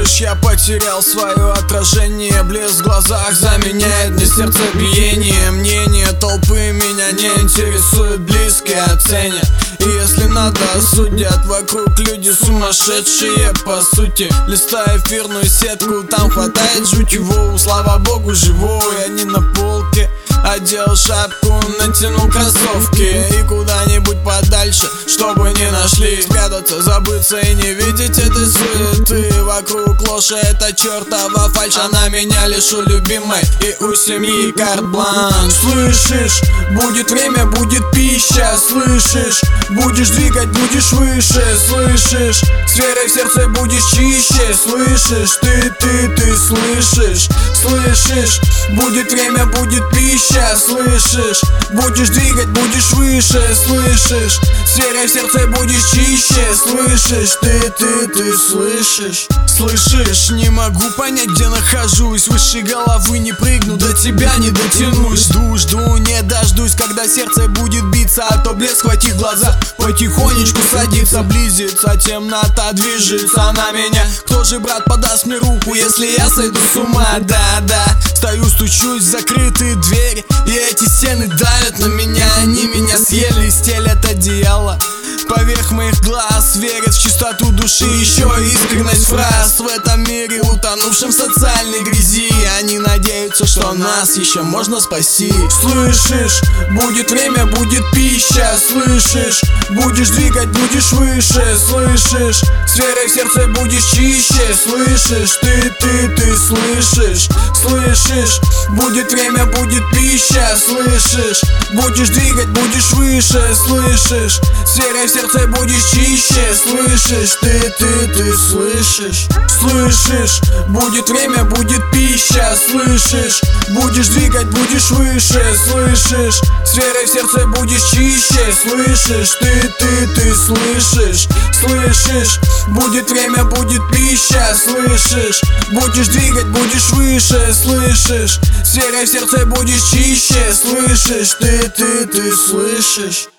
Слышишь, я потерял свое отражение. Блеск в глазах заменяет мне сердцебиение. Мнение толпы меня не интересует, близкие оценят. И если надо, судят. Вокруг люди сумасшедшие, по сути. Листая эфирную сетку, там хватает жути. Воу, слава богу, живой, я не на полке. Одел шапку, натянул кроссовки и куда-нибудь подальше, чтобы не нашли. Спрятаться, забыться и не видеть этой суеты. Вокруг ложь, это чертова фальшь. Она меня лишу любимой, и у семьи карт-бланш. Слышишь, будет время, будет пища. Слышишь, будешь двигать, будешь выше. Слышишь, с верой в сердце будешь чище. Слышишь, ты слышишь. Слышишь, будет время, будет пища. Слышишь, будешь двигать, будешь выше. Слышишь, с верой в сердце будешь чище. Слышишь, ты слышишь. Слышишь, не могу понять, где нахожусь. Выше головы не прыгну, до тебя не дотянусь. Жду, не дождусь, когда сердце будет биться. А то блеск в этих глазах потихонечку садится. Близится темнота, движется на меня. Кто же, брат, подаст мне руку, если я сойду с ума? Да, стою, стучусь в закрытые двери, и эти стены давят на меня. Они меня съели, стелят одеяло поверх моих глаз. Верят в чистоту души, еще искренность фраз. В этом мире, утонувшем в социальной грязи, они надеются, что нас еще можно спасти. Слышишь, будет время, будет пища. Слышишь, будешь двигать, будешь выше. Слышишь, с верой в сердце будешь чище. Слышишь, ты слышишь. Слышишь, будет время, будет пища. Слышишь, будешь двигать, будешь выше. Слышишь, с верой в сердце будешь чище. Слышишь, ты слышишь. Слышишь, будет время, будет пища. Слышишь, будешь двигать, будешь выше. Слышишь, с верой в сердце будешь чище. Слышишь, ты слышишь. Слышишь, будет время, будет пища. Слышишь, будешь двигать, будешь выше. Слышишь, с верой в сердце будешь чище. Слышишь, ты слышишь.